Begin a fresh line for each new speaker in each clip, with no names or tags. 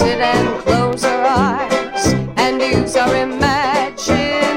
sit and close our eyes and use our imagination.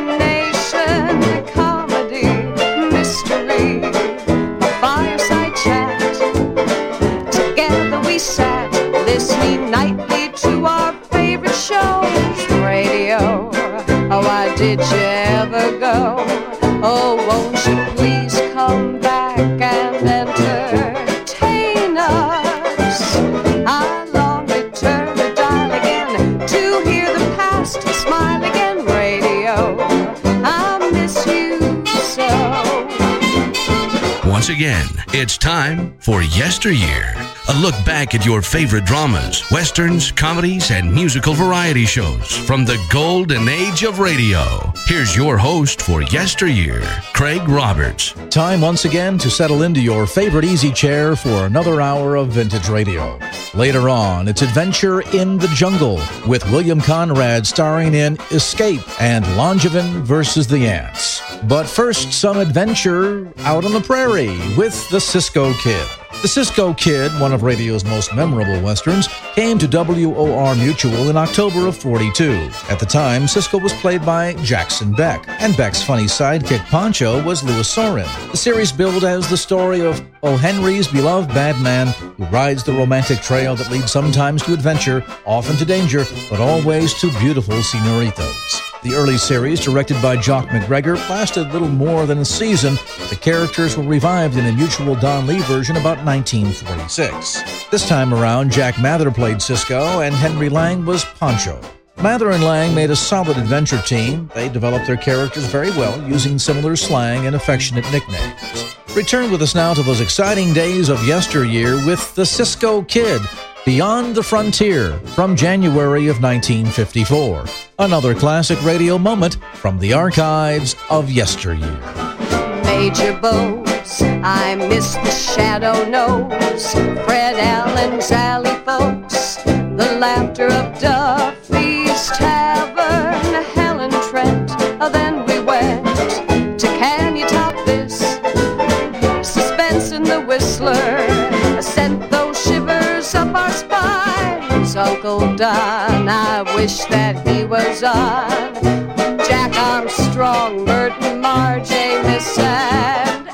Comedy, mystery, a fireside chat. Together we sat, listening nightly to our favorite shows. Radio, oh, why did you ever go? Oh, won't you please come back and entertain us? I long to turn the dial again to hear the past smile again. Radio, I miss you so.
Once again, it's time for Yesteryear. A look back at your favorite dramas, westerns, comedies, and musical variety shows from the golden age of radio. Here's your host for Yesteryear, Craig Roberts.
Time once again to settle into your favorite easy chair for another hour of vintage radio. Later on, it's Adventure in the Jungle with William Conrad starring in Escape and Longevin versus the Ants. But first, some adventure out on the prairie with the Cisco Kid. The Cisco Kid, one of radio's most memorable westerns, came to WOR Mutual in October of '42. At the time, Cisco was played by Jackson Beck, and Beck's funny sidekick Pancho was Louis Sorin. The series billed as the story of O. Henry's beloved bad man who rides the romantic trail that leads sometimes to adventure, often to danger, but always to beautiful senoritas. The early series, directed by Jock McGregor, lasted little more than a season. The characters were revived in a Mutual Don Lee version about 1946. This time around, Jack Mather played Cisco, and Henry Lang was Pancho. Mather and Lang made a solid adventure team. They developed their characters very well, using similar slang and affectionate nicknames. Return with us now to those exciting days of yesteryear with the Cisco Kid, Beyond the Frontier, from January of 1954. Another classic radio moment from the archives of yesteryear.
Major Bose, I miss the Shadow Nose, Fred Allen's Alley folks, the laughter of Duffy's Tavern, Helen Trent. Then we went to Can You Top This? Suspense in the Whistler sent those shivers up our spines. Uncle Don, I wish that he was on. Jack Armstrong, Merton, Marjay, Miss and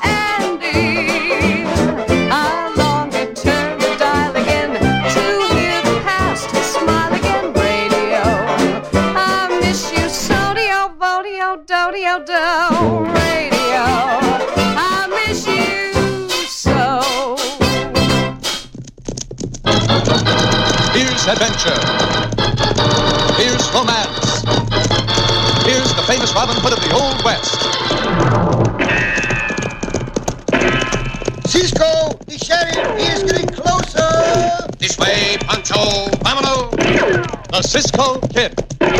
Andy. I long to turn the dial again to hear the past smile again. Radio, I miss you so. Dio, vodio, do-dio, do. Radio, I miss you so.
Here's adventure. Here's romance. Here's the famous Robin Hood of the Old West.
Cisco, the sheriff, he is getting closer.
This way, Pancho, vámonos. The Cisco Kid.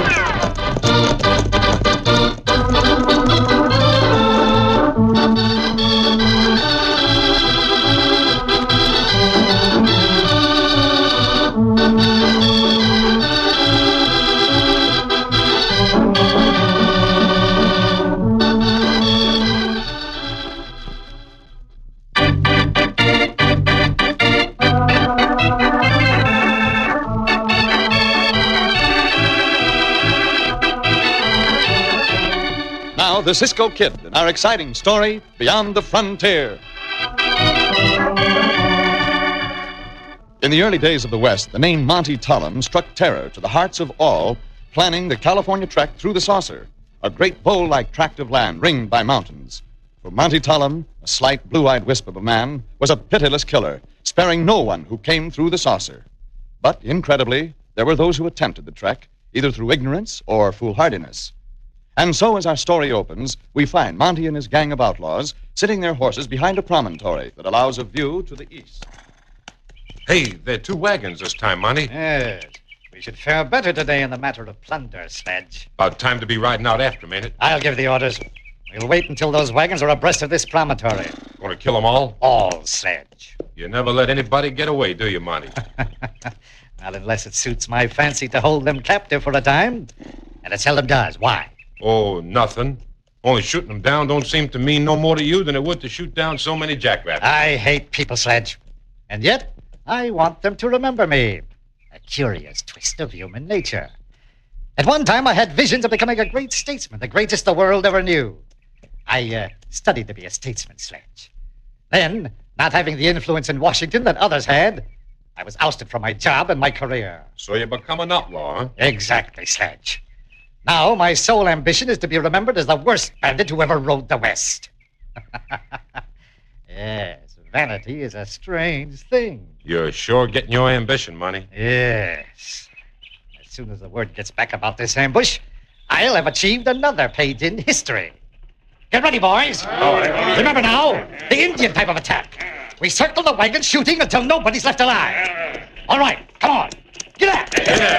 The Cisco Kid in our exciting story, Beyond the Frontier. In the early days of the West, the name Monty Tollem struck terror to the hearts of all planning the California trek through the saucer, a great bowl-like tract of land ringed by mountains. For Monty Tollem, a slight blue-eyed wisp of a man, was a pitiless killer, sparing no one who came through the saucer. But, incredibly, there were those who attempted the trek, either through ignorance or foolhardiness. And so, as our story opens, we find Monty and his gang of outlaws sitting their horses behind a promontory that allows a view to the east.
Hey, there are 2 wagons this time, Monty.
Yes. We should fare better today in the matter of plunder, Sledge.
About time to be riding out after them, ain't it?
I'll give the orders. We'll wait until those wagons are abreast of this promontory.
Want to kill them all?
All, Sledge.
You never let anybody get away, do you, Monty?
Not unless it suits my fancy to hold them captive for a time. And it seldom does. Why?
Oh, nothing. Only shooting them down don't seem to mean no more to you than it would to shoot down so many jackrabbits.
I hate people, Sledge. And yet, I want them to remember me. A curious twist of human nature. At one time, I had visions of becoming a great statesman, the greatest the world ever knew. I studied to be a statesman, Sledge. Then, not having the influence in Washington that others had, I was ousted from my job and my career.
So you become an outlaw, huh?
Exactly, Sledge. Now, my sole ambition is to be remembered as the worst bandit who ever rode the West. Yes, vanity is a strange thing.
You're sure getting your ambition, Monty.
Yes. As soon as the word gets back about this ambush, I'll have achieved another page in history. Get ready, boys.
All right.
Remember now, the Indian type of attack. We circle the wagon shooting until nobody's left alive. All right, come on. Get up.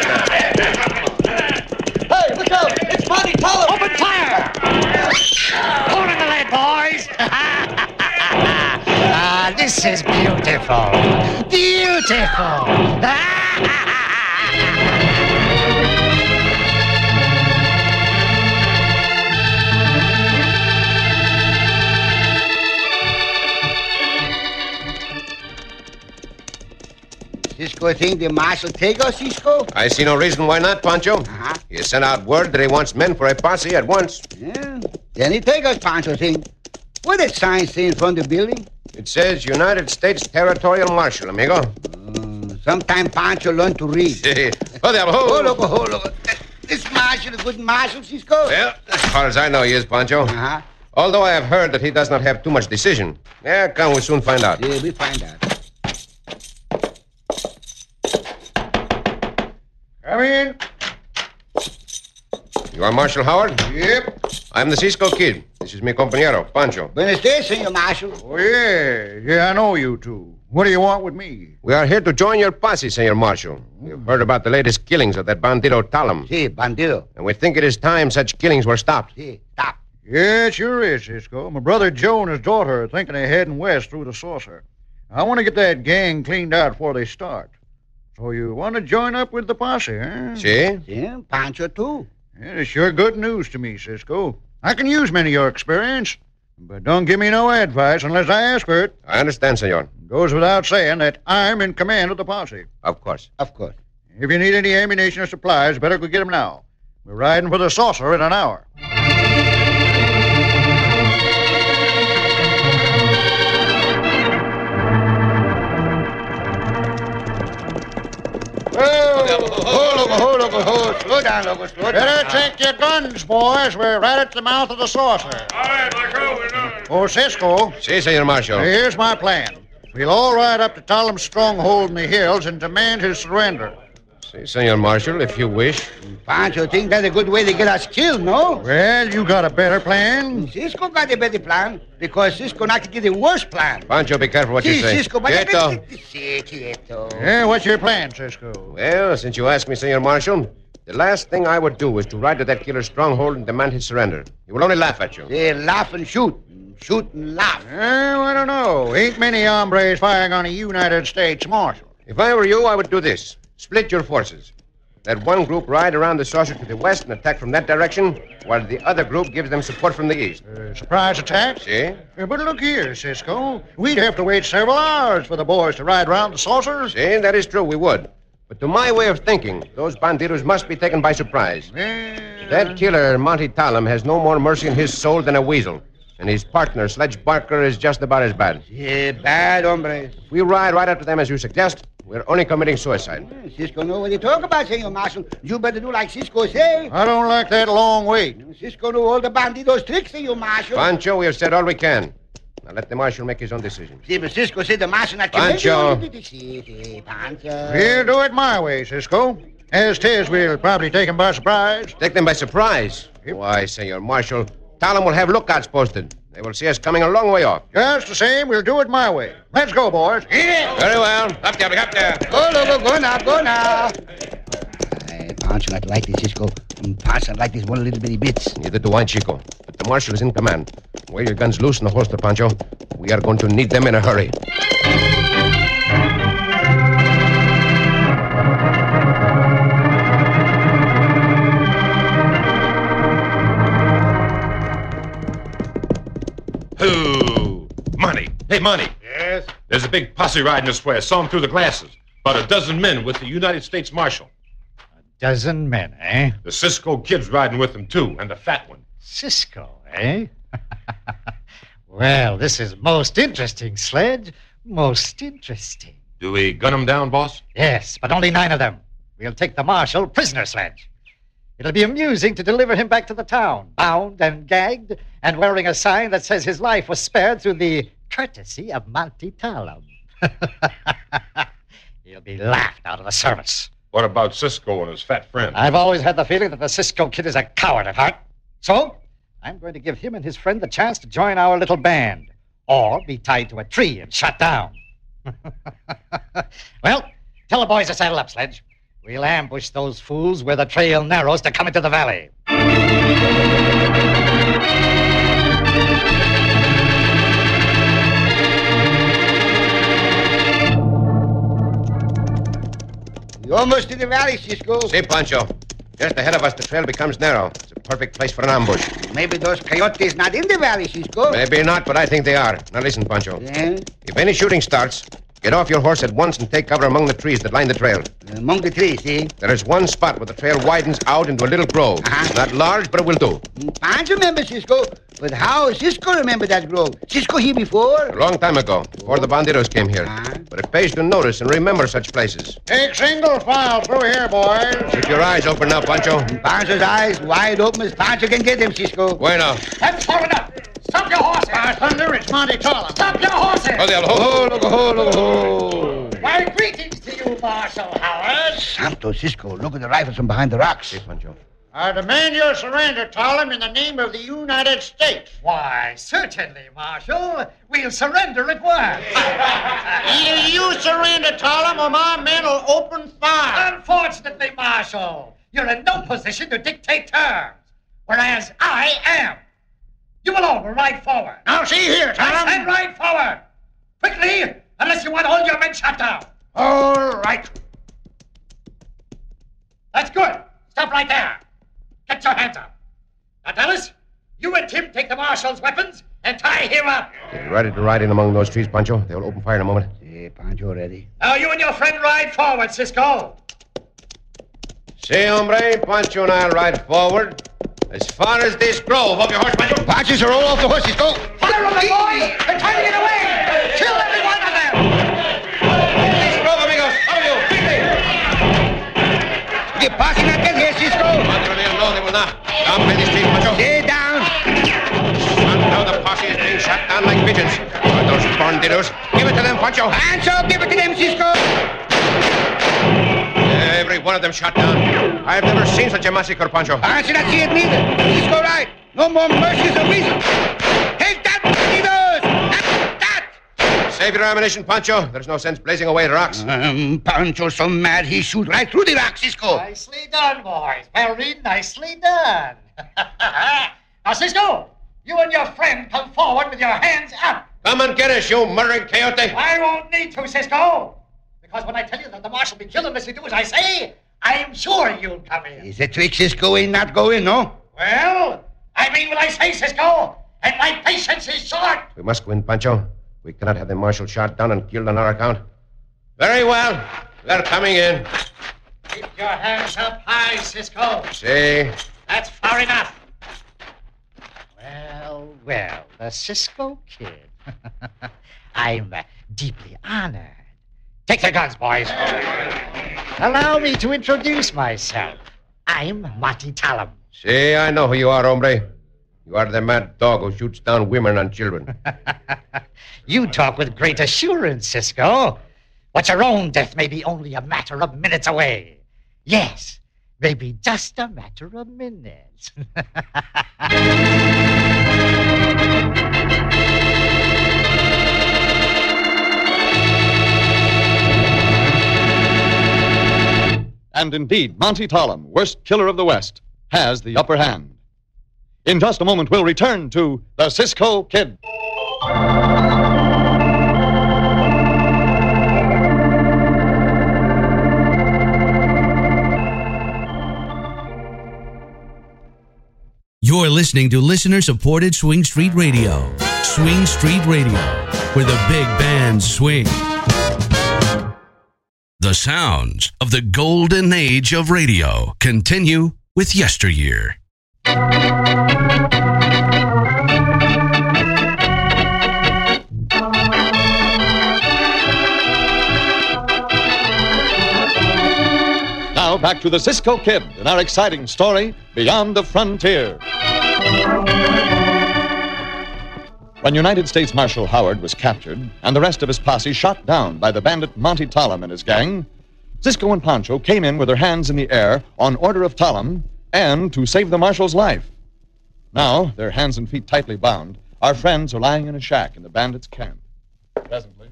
Hey, look out! It's Monty Tollem!
Open fire! Hold in the lead, boys. Ah, this is beautiful. Beautiful.
Cisco think the marshal take us, Cisco?
I see no reason why not, Pancho.
Uh-huh.
He has sent out word that he wants men for a posse at once.
Yeah. Then he take us, Pancho think. What that sign say in front of the building?
It says United States Territorial Marshal, amigo.
Sometime Pancho learn to read.
Oh, there,
Oh, look. This marshal a good marshal, Cisco?
Well, as far as I know, he is, Pancho.
Uh-huh.
Although I have heard that he does not have too much decision. Yeah, come, we'll soon find out.
Yeah, we find out.
Come in.
You are Marshal Howard?
Yep.
I'm the Cisco Kid. This is mi compañero, Pancho.
Buenos dias, Senor Marshal.
Oh, yeah, I know you two. What do you want with me?
We are here to join your posse, Senor Marshal. We've heard about the latest killings of that bandito Talam.
Si, bandido.
And we think it is time such killings were stopped.
Si, stop.
Yeah, it sure is, Cisco. My brother Joe and his daughter are thinking of heading west through the saucer. I want to get that gang cleaned out before they start. So you want to join up with the posse, huh?
See?
Yeah, Pancho too.
Yeah, it's sure good news to me, Cisco. I can use many of your experience, but don't give me no advice unless I ask for it.
I understand, senor.
Goes without saying that I'm in command of the posse.
Of course.
Of course.
If you need any ammunition or supplies, better go get them now. We're riding for the saucer in an hour.
Hold. Slow down, Loco. Slow down.
Better take your guns, boys. We're right at the mouth of the saucer.
All right, let go. We're done.
Oh, Cisco,
Si, senor Marshal.
here's my plan. We'll all ride up to Talam's stronghold in the hills and demand his surrender.
Si, senor Marshal, if you wish.
Pancho think that's a good way to get us killed, no?
Well, you got a better plan?
Cisco got a better plan because Cisco not get the worst plan.
Pancho, be careful what you say.
Cisco, but
Quieto.
Quieto.
Yeah, what's your plan, Cisco?
Well, since you asked me, senor Marshal, the last thing I would do is to ride to that killer's stronghold and demand his surrender. He will only laugh at you.
They laugh and shoot. Shoot and laugh.
Well, I don't know. Ain't many hombres firing on a United States Marshal.
If I were you, I would do this. Split your forces. Let one group ride around the saucer to the west and attack from that direction, while the other group gives them support from the east.
Surprise attack?
See?
But look here, Cisco. We'd have to wait several hours for the boys to ride around the saucer.
See, that is true, we would. But to my way of thinking, those bandidos must be taken by surprise. That killer, Monty Talam, has no more mercy in his soul than a weasel. And his partner, Sledge Barker, is just about as bad.
Yeah, bad, hombre.
If we ride right up to them as you suggest, we're only committing suicide.
Cisco know what he talk about, Senor Marshal. You better do like Cisco say.
I don't like that long wait.
Cisco know all the bandidos tricks, Senor Marshal.
Pancho, we have said all we can. Now let the marshal make his own decision.
See, but Cisco said the Marshal not
Pancho.
Pancho.
We'll do it my way, Cisco. As 'tis, we'll probably take him by surprise.
Take them by surprise?
Yep.
Why, Senor Marshal, Talam will have lookouts posted. They will see us coming a long way off.
Just the same, we'll do it my way. Let's go, boys.
Very well. Up there.
Go, Loco, go now. Pancho not like this, Cisco. Pancho like this one little bitty bits.
Neither do I, Chico. But the marshal is in command. Wear your guns loose in the holster, Pancho. We are going to need them in a hurry.
Oh, Monty. Hey, Monty.
Yes?
There's a big posse riding this way. I saw him through the glasses. About a dozen men with the United States Marshal.
A dozen men, eh?
The Cisco Kid's riding with them, too, and the fat one.
Cisco, eh? Well, this is most interesting, Sledge. Most interesting.
Do we gun them down, boss?
Yes, but only 9 of them. We'll take the marshal prisoner, Sledge. It'll be amusing to deliver him back to the town, bound and gagged, and wearing a sign that says his life was spared through the courtesy of Monty Talum. He'll be laughed out of the service.
What about Cisco and his fat friend?
I've always had the feeling that the Cisco Kid is a coward at heart. So, I'm going to give him and his friend the chance to join our little band, or be tied to a tree and shot down. Well, tell the boys to saddle up, Sledge. We'll ambush those fools where the trail narrows to come into the valley.
You're almost in the valley, Cisco.
See, Pancho. Just ahead of us, the trail becomes narrow. It's a perfect place for an ambush.
Maybe those coyotes not in the valley, Cisco.
Maybe not, but I think they are. Now listen, Pancho.
Yeah?
If any shooting starts, get off your horse at once and take cover among the trees that line the trail.
Among the trees, eh?
There is one spot where the trail widens out into a little grove.
Uh-huh.
Not large, but it will do.
Pancho remember, Cisco. But how Cisco remember that grove? Cisco here before?
A long time ago, before the bandidos came here.
Uh-huh.
But it pays to notice and remember such places.
Take single file through here, boys.
Keep your eyes open now, Pancho.
Pancho's eyes wide open as Pancho can get them, Cisco.
Bueno.
That's far enough. Stop your horses.
Thunder, it's Monty Talum.
Stop your horses. Why, greetings to you, Marshal Howard.
Santo, Cisco, look at the rifles from behind the rocks.
See, Pancho.
I demand your surrender, Talum, in the name of the United States.
Why, certainly, Marshal. We'll surrender at once.
Either you surrender, Talum, or my men will open fire.
Unfortunately, Marshal, you're in no position to dictate terms, whereas I am. You will all ride forward.
Now, see here, Talum.
And ride forward. Quickly, unless you want all your men shot down.
All right.
That's good. Stop right there. Get your hands up. Now, Dallas, you and Tim take the marshal's weapons and tie him up.
Get ready to ride in among those trees, Pancho. They will open fire in a moment.
Yeah, Pancho ready.
Now, you and your friend ride forward, Cisco.
See, hombre, Pancho and I'll ride forward as far as this grove. Off your horse, Pancho.
Pancho, so roll off the horse, Cisco.
Fire on them, boys! They're trying to get away! Kill every one of them!
This grove, amigos. All of you, quickly.
The posse not get here, Cisco.
Pancho, no, they will not. Down by these trees, Pancho.
Stay down.
Now the posse is being shot down like pigeons. By those bandidos. Give it to them, Pancho.
Pancho, give it to them, Cisco.
Every one of them shot down. I've never seen such a massacre, Pancho.
Pancho not see it neither. Cisco right. No more mercies or reason. Take that, bandidos. That.
Save your ammunition, Pancho. There's no sense blazing away the rocks.
Pancho's so mad he shoot right through the rocks, Cisco.
Nicely done, boys. Very nicely done. Now, Cisco, you and your friend come forward with your hands up.
Come and get us, you murdering coyote.
I won't need to, Cisco. Because when I tell you that the marshal will be killed unless you do as I say, I'm sure you'll come in.
Is the trick, Cisco, ain't not going, no?
Well, I mean what I say, Cisco, and my patience is short.
We must go in, Pancho. We cannot have the marshal shot down and killed on our account. Very well. They're coming in.
Keep your hands up high, Cisco.
See?
That's far enough. Well, the Cisco Kid. I'm deeply honored. Take the guns, boys. Allow me to introduce myself. I'm Monty Talum.
See, I know who you are, hombre. You are the mad dog who shoots down women and children.
You talk with great assurance, Cisco. But your own death may be only a matter of minutes away. Yes, maybe just a matter of minutes.
And indeed, Monty Talum, worst killer of the West, has the upper hand. In just a moment, we'll return to the Cisco Kid.
You're listening to listener-supported Swing Street Radio. Swing Street Radio, where the big bands swing. The sounds of the golden age of radio continue with Yesteryear.
Now back to the Cisco Kid and our exciting story, Beyond the Frontier. When United States Marshal Howard was captured and the rest of his posse shot down by the bandit Monty Tollum and his gang, Cisco and Pancho came in with their hands in the air on order of Tollum and to save the Marshal's life. Now, their hands and feet tightly bound, our friends are lying in a shack in the bandits' camp. Presently.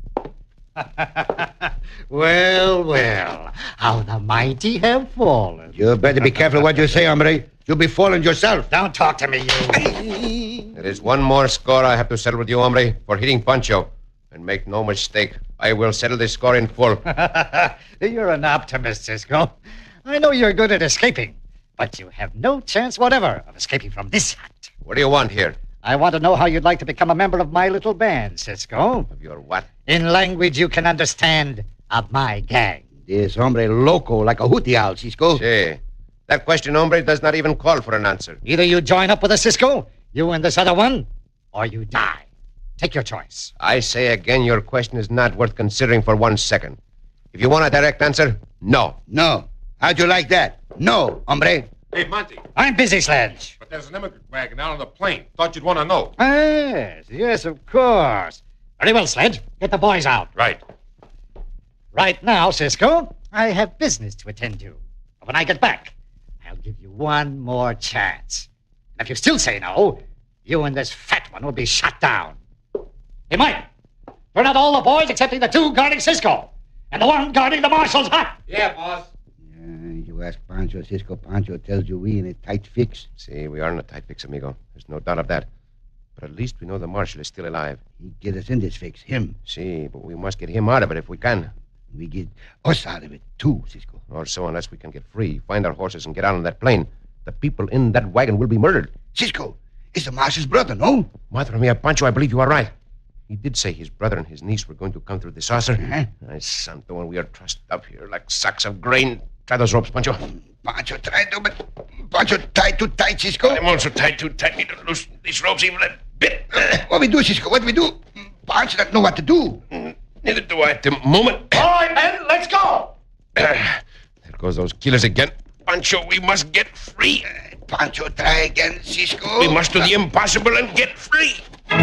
Well, well, how the mighty have fallen.
You better be careful what you say, hombre. You'll be falling yourself.
Don't talk to me, you.
There is one more score I have to settle with you, hombre, for hitting Pancho. And make no mistake, I will settle this score in full.
You're an optimist, Cisco. I know you're good at escaping, but you have no chance whatever of escaping from this hut.
What do you want here?
I want to know how you'd like to become a member of my little band, Cisco.
Of your what?
In language you can understand, of my gang.
This hombre loco like a hootie owl, Cisco.
See, that question, hombre, does not even call for an answer.
Either you join up with us, Cisco, you and this other one, or you die. Take your choice.
I say again, your question is not worth considering for 1 second. If you want a direct answer, no.
No. How'd you like that? No, hombre.
Hey, Monty.
I'm busy, Sledge.
But there's an immigrant wagon out on the plain. Thought you'd want to know.
Yes, of course. Very well, Sledge. Get the boys out.
Right.
Right now, Cisco, I have business to attend to. But when I get back, I'll give you one more chance. And if you still say no, you and this fat one will be shot down. Hey, Mike, turn out all the boys excepting the two guarding Cisco and the one guarding the Marshal's hut.
Yeah, boss.
You ask Pancho, Cisco. Pancho tells you we in a tight fix.
See, we are in a tight fix, amigo. There's no doubt of that. But at least we know the Marshal is still alive.
He get us in this fix, him.
See, but we must get him out of it if we can.
We get us out of it, too, Cisco.
Also, unless we can get free, find our horses, and get out on that plane, the people in that wagon will be murdered.
Cisco, it's the Marshal's brother, no?
Madre mia, Pancho, I believe you are right. He did say his brother and his niece were going to come through the saucer.
Uh-huh.
Ay, santo, and we are trussed up here like sacks of grain. Try those ropes, Pancho.
Pancho tried to, but Pancho tied too tight, Cisco.
I'm also tied too tight. Need to loosen these ropes even a bit.
What we do, Cisco? What we do? Pancho doesn't know what to do.
Neither do I at the moment.
All right, men, let's go.
There goes those killers again. Pancho, we must get free.
Pancho, try again, Cisco.
We must do the impossible and get free.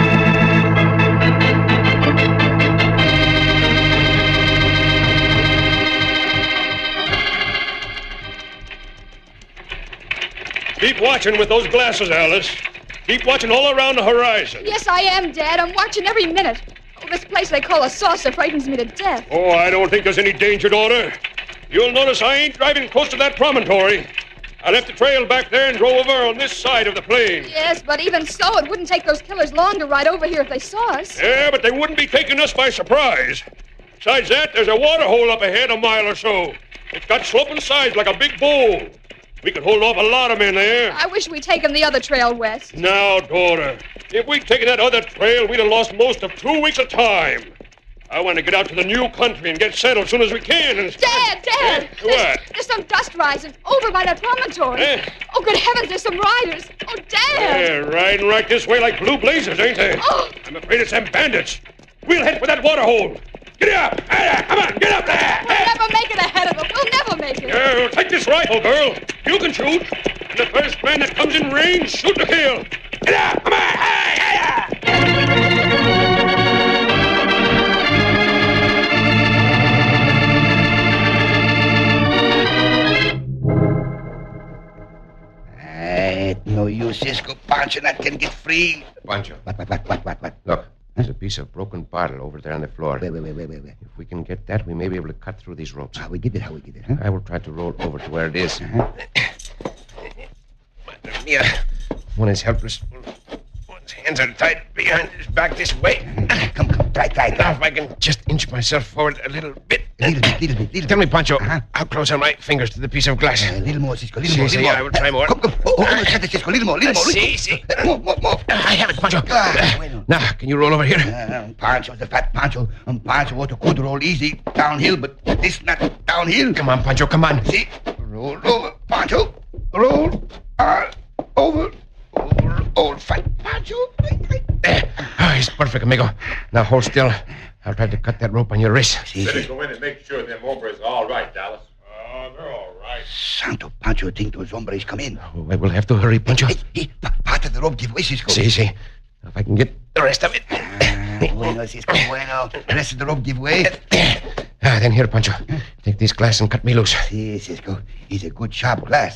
Keep watching with those glasses, Alice. Keep watching all around the horizon.
Yes, I am, Dad. I'm watching every minute. Oh, this place they call a saucer frightens me to death.
Oh, I don't think there's any danger, daughter. You'll notice I ain't driving close to that promontory. I left the trail back there and drove over on this side of the plain.
Yes, but even so, it wouldn't take those killers long to ride over here if they saw us.
Yeah, but they wouldn't be taking us by surprise. Besides that, there's a water hole up ahead a mile or so. It's got sloping sides like a big bowl. We could hold off a lot of men there.
I wish we'd taken the other trail west.
Now, daughter, if we'd taken that other trail, we'd have lost most of 2 weeks of time. I want to get out to the new country and get settled as soon as we can. And...
Dad!
What?
There's some dust rising over by that promontory. Oh, good heavens, there's some riders. Oh, Dad!
They're riding right this way like blue blazes, ain't they?
Oh.
I'm afraid it's them bandits. We'll head for that water hole. Get up! Come on, get up there!
We'll never make it ahead of them. We'll never make it.
Yeah, take this rifle, girl. You can shoot. And the first man that comes in range, shoot to kill. Get up! Come on!
No use, Cisco. Pancho not can get free.
Pancho.
What?
Look, there's a piece of broken bottle over there on the floor.
Wait.
If we can get that, we may be able to cut through these ropes.
How we get it, huh?
I will try to roll over to where it is. Madre mia. One is helpless. One's hands are tied behind his back this way.
Come. Try.
Now if I can just inch myself forward a little bit.
Little bit.
Tell me, Pancho, how close are my fingers to the piece of glass?
Little more, Cisco. Little more.
I will try more.
Come. Cisco. Little more.
See.
More.
I have it, Pancho.
Bueno.
Now, can you roll over here?
Pancho's the fat Pancho. Pancho ought to could roll easy downhill, but this not downhill.
Come on, Pancho, come on.
See? Roll over, Pancho. Roll. Over. Old fat Pancho.
He's perfect, amigo. Now, hold still. I'll try to cut that rope on your wrist.
Better go in and make sure them hombres are all right, Dallas. They're all right.
Santo Pancho think those hombres come in.
Oh, we'll have to hurry, Pancho.
Part of the rope give way, Cisco.
See. If I can get the rest of it.
Bueno, Cisco, bueno. The rest of the rope give way.
Then here, Pancho. Take this glass and cut me loose.
See, Cisco. It's a good sharp glass.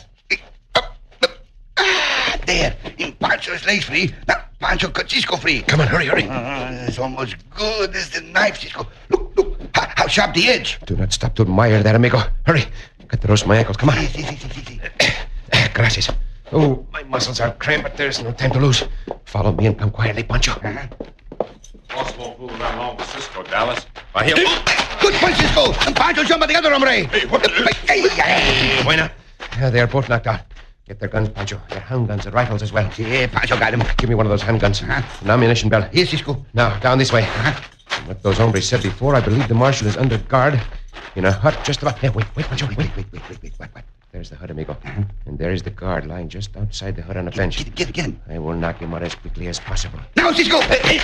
There. In Pancho's legs free. Now, Pancho cut Cisco free.
Come on, hurry.
It's almost good as the knife, Cisco. Look. How sharp the edge.
Do not stop to admire that, amigo. Hurry. Cut the rose of my ankles. Come on.
See.
Gracias. Oh, my muscles are cramped, but there's no time to lose. Follow me and come quietly, Pancho.
Boss won't fool around long with Cisco, Dallas. He'll...
Good punch, Cisco. And Pancho jump at the other hombre.
Buena. They are both knocked out. Get their guns, Pancho. Their handguns and rifles as well.
Yeah, Pancho got him.
Give me one of those handguns. An ammunition belt.
Here, Cisco.
Now, down this way. From what those hombres said before, I believe the marshal is under guard in a hut just about... Hey, wait, Pancho, wait. What? There's the hut, amigo. And there is the guard lying just outside the hut on a bench.
Get him.
I will knock him out as quickly as possible.
Now, Cisco!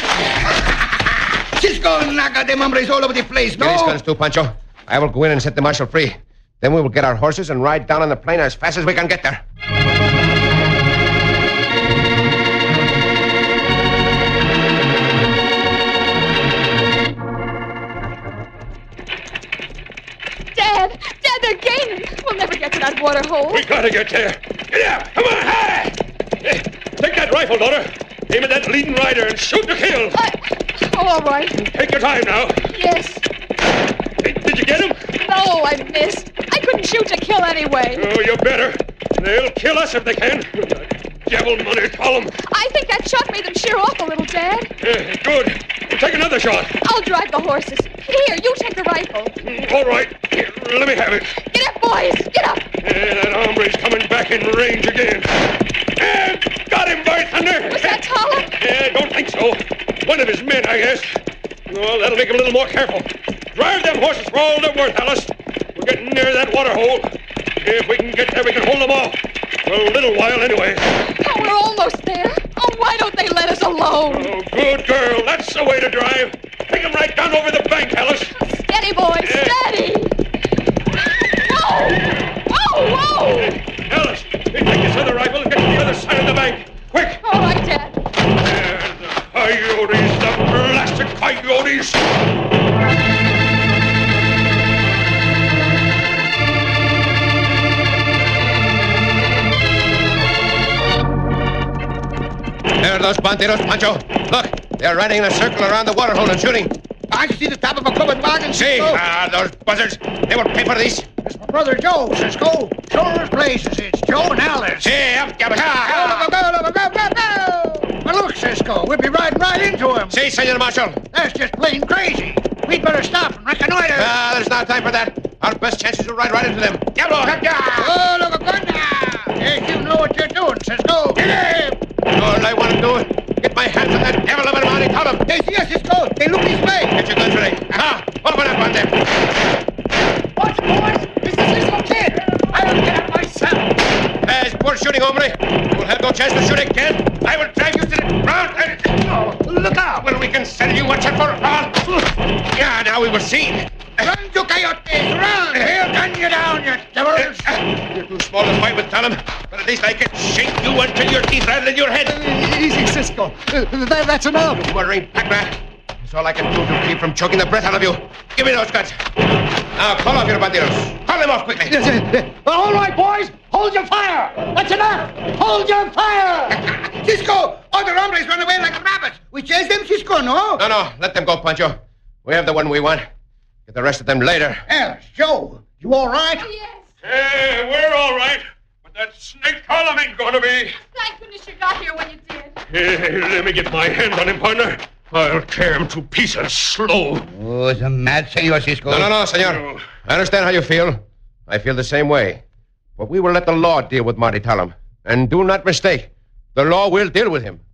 Cisco, knock out them hombres all over the place, no?
Get his guns too, Pancho. I will go in and set the marshal free. Then we will get our horses and ride down on the plain as fast as we can get there.
Dad, they're gaining. We'll never get to that water hole.
We gotta get there. Get out! Come on! Hey! Take that rifle, daughter. Aim at that leading rider and shoot to kill.
All right.
Take your time now.
Yes.
Hey, did you get him?
No, I missed. I couldn't shoot to kill anyway.
Oh, you better. They'll kill us if they can. Devil money, Column.
I think that shot made them sheer off a little, Dad.
Good. We'll take another shot.
I'll drive the horses. Here, you take the rifle.
All right. Here, let me have it.
Get up, boys. Get up.
That hombre's coming back in range again. Got him, by thunder.
Was that Tala?
Don't think so. One of his men, I guess. Well, that'll make him a little more careful. Drive them horses for all they're worth, Alice. We're getting near that water hole. If we can get there, we can hold them off. For a little while, anyway.
Oh, we're almost there. Oh, why don't they let us alone?
Oh, good girl. That's the way to drive. Take them right down over the bank, Alice.
Steady, boys. Steady. Whoa!
Alice, take this other rifle and get to the other side of the bank. Quick.
All right, Dad.
The coyotes, the blasted coyotes.
There are those bandidos, Pancho. Look, they're running in a circle around the water hole and shooting.
I see the top of a covered wagon,
See,
Cisco.
those buzzards. They will pay for this.
It's my brother Joe, Cisco. Sure as blazes. It's Joe and Alice.
See, up,
Go. Well, look, Cisco, we'll be riding right into him.
See, Senor Marshal.
That's just plain crazy. We'd better stop and reconnoiter.
There's not time for that. Our best chance is to ride right into them. Diablo,
Oh, look, good now. Yes, you know what you're doing, Cisco. Get him.
All I want to do is get my hands on that devil of a Monty Column.
They see us, Cisco. They look this way.
Get your guns ready. Open up on them.
Watch, boys. This is Cisco Kid. I'll get him myself.
It's poor shooting, hombre. You'll have no chance to shoot again. I will drive you to the ground.
Look out.
Well, we can send you watch out for Yeah, now we will see.
Run, you coyotes, run.
He'll gun you down, you devils.
You're too small to fight with, Talon. But at least I can shake you until your teeth rattle in your head.
Easy, Cisco. That's enough.
Muttering packrat. That's all I can do to keep from choking the breath out of you. Give me those guns. Now, call off your bandidos. Call them off quickly.
All right, boys. Hold your fire. That's enough. Hold your fire.
Cisco, other hombres run away like rabbits. We chase them, Cisco, no?
No. Let them go, Pancho. We have the one we want. Get the rest of them later.
Alice, Joe, you all right?
Yes.
Hey, we're all right. But that snake Column ain't gonna be.
Thank goodness you got here when you did.
Hey, let me get my hand on him, partner. I'll tear him to pieces slow.
Oh, the mad, Senor Cisco.
No, senor. I understand how you feel. I feel the same way. But we will let the law deal with Monty Talum. And do not mistake, the law will deal with him.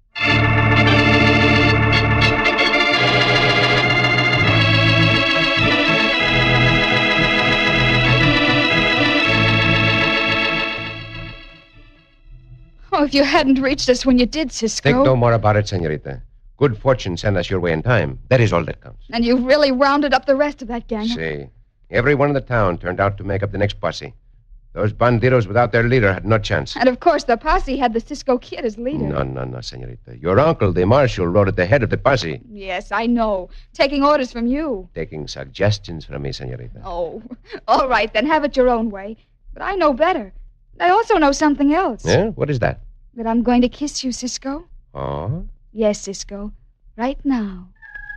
Oh, if you hadn't reached us when you did, Cisco.
Think no more about it, senorita. Good fortune sent us your way in time. That is all that counts.
And you've really rounded up the rest of that gang.
See, everyone in the town turned out to make up the next posse. Those bandidos without their leader had no chance.
And, of course, the posse had the Cisco Kid as leader.
No, senorita. Your uncle, the marshal, rode at the head of the posse.
Yes, I know. Taking orders from you.
Taking suggestions from me, senorita.
Oh, all right, then have it your own way. But I know better. I also know something else.
Yeah? What is that?
That I'm going to kiss you, Cisco.
Oh?
Yes, Cisco. Right now.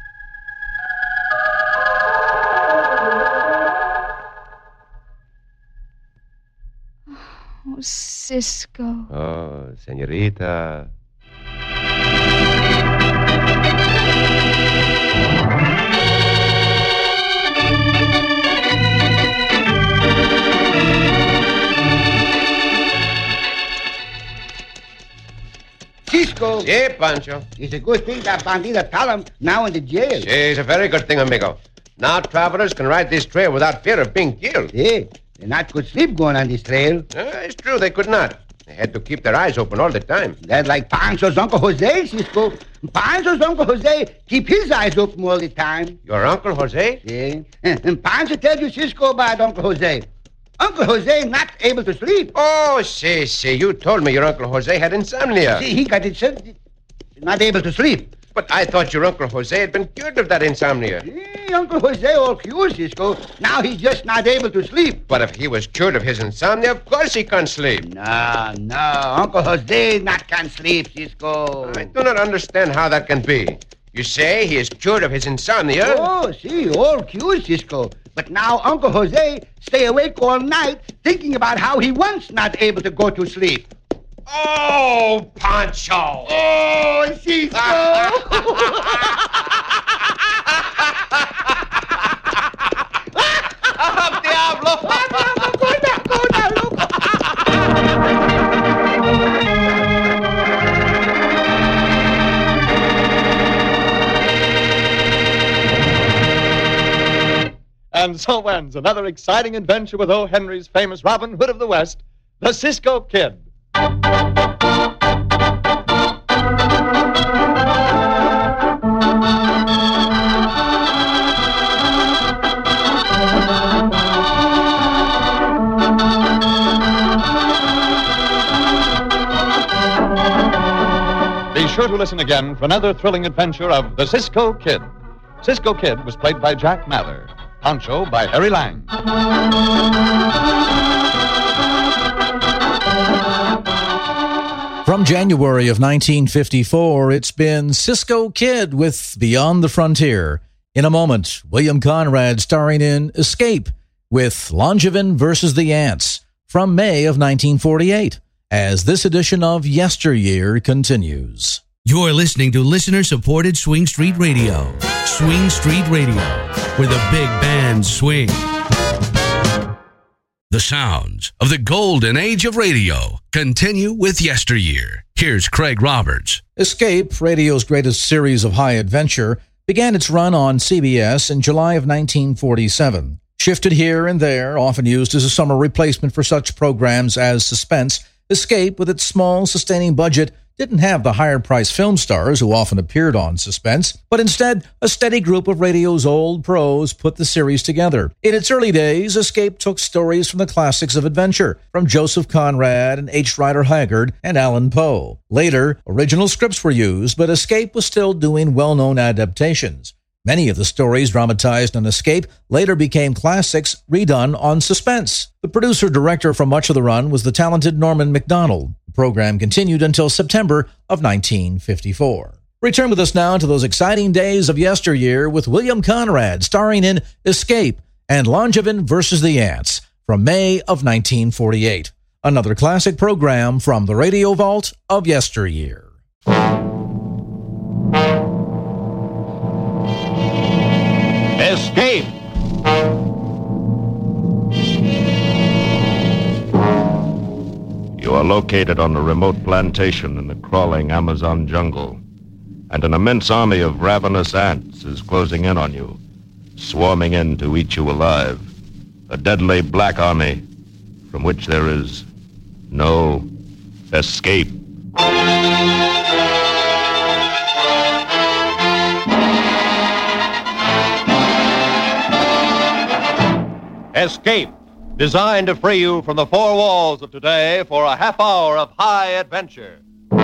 Oh, Cisco.
Oh, senorita.
Cisco.
Si, Pancho.
It's a good thing that Bandito Talum now in the jail.
Si, it's a very good thing, amigo. Now travelers can ride this trail without fear of being killed.
Yeah, they not could sleep going on this trail.
It's true, they could not. They had to keep their eyes open all the time.
That's like Pancho's Uncle Jose, Cisco. Pancho's Uncle Jose keep his eyes open all the time.
Your Uncle Jose?
Yeah. And Pancho tell you, Cisco, about Uncle Jose. Uncle Jose not able to sleep.
Oh, see. You told me your Uncle Jose had insomnia.
See, he got it, not able to sleep.
But I thought your Uncle Jose had been cured of that insomnia.
Yeah, Uncle Jose all cured, Cisco. Now he's just not able to sleep.
But if he was cured of his insomnia, of course he can't sleep.
No. Uncle Jose not can sleep, Cisco.
I do not understand how that can be. You say he is cured of his insomnia?
Oh, see, all cured, Cisco. But now Uncle Jose stay awake all night thinking about how he once not able to go to sleep.
Oh, Pancho!
Oh, Cisco!
Diablo!
And so ends another exciting adventure with O. Henry's famous Robin Hood of the West, the Cisco Kid. Be sure to listen again for another thrilling adventure of the Cisco Kid. Cisco Kid was played by Jack Mather. Pancho by Harry Lang.
From January of 1954, it's been Cisco Kid with Beyond the Frontier. In a moment, William Conrad starring in Escape with Langevin versus the Ants from May of 1948, as this edition of Yesteryear continues.
You're listening to listener-supported Swing Street Radio. Swing Street Radio, where the big bands swing. The sounds of the golden age of radio continue with Yesteryear. Here's Craig Roberts.
Escape, radio's greatest series of high adventure, began its run on CBS in July of 1947. Shifted here and there, often used as a summer replacement for such programs as Suspense, Escape, with its small, sustaining budget, didn't have the higher-priced film stars who often appeared on Suspense, but instead, a steady group of radio's old pros put the series together. In its early days, Escape took stories from the classics of adventure, from Joseph Conrad and H. Rider Haggard and Allan Poe. Later, original scripts were used, but Escape was still doing well-known adaptations. Many of the stories dramatized on Escape later became classics redone on Suspense. The producer-director for much of the run was the talented Norman Macdonald. The program continued until September of 1954. Return with us now to those exciting days of yesteryear with William Conrad starring in Escape and Langevin versus the Ants from May of 1948. Another classic program from the Radio Vault of yesteryear.
Escape!
You are located on a remote plantation in the crawling Amazon jungle, and an immense army of ravenous ants is closing in on you, swarming in to eat you alive. A deadly black army from which there is no escape.
Escape, designed to free you from the four walls of today for a half hour of high adventure.